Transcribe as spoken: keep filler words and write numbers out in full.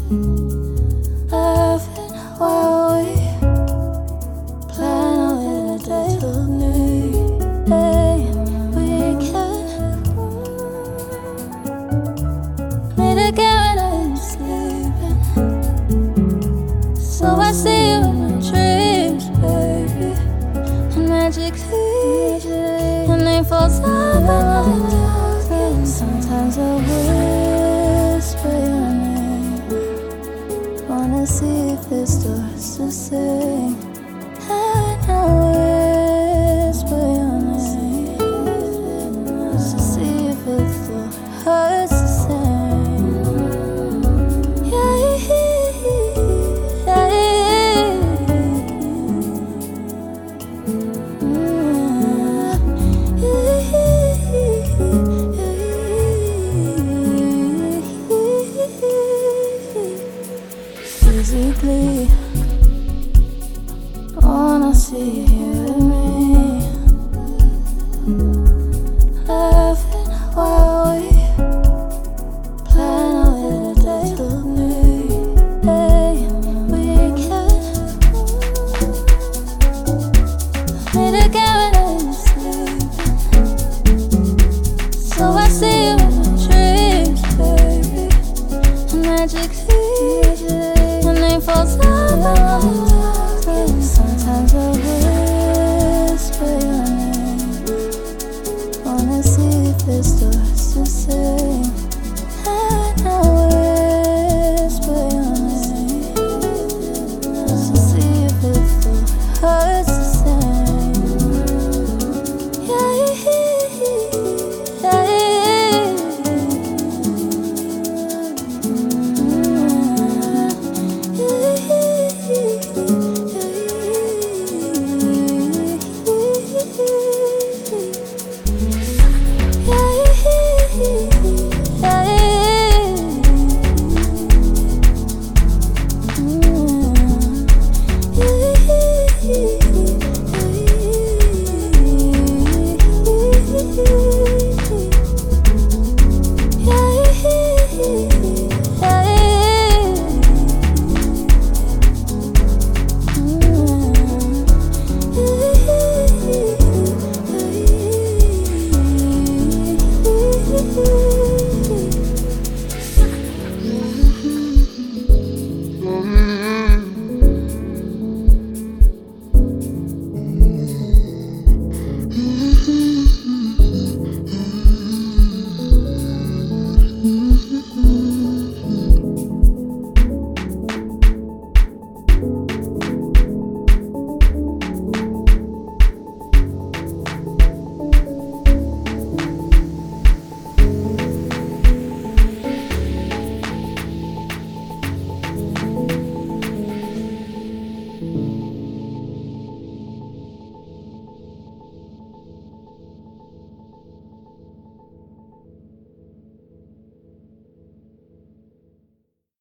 Laughing while we plan a little day to me. Hey, we can meet again when I'm sleeping. So I see you in my dreams, baby. And magically your name falls up in my dark. Sometimes I whisper your name. Wanna see if it starts to sing. And I whisper your name just to see if it still hurts the same. Yeah, yeah, physically, wanna see you and me, laughing while we plan a little day to me. Hey, we can meet again when I'm sleeping. So I see you in my dreams, baby. And magically your name falls out of my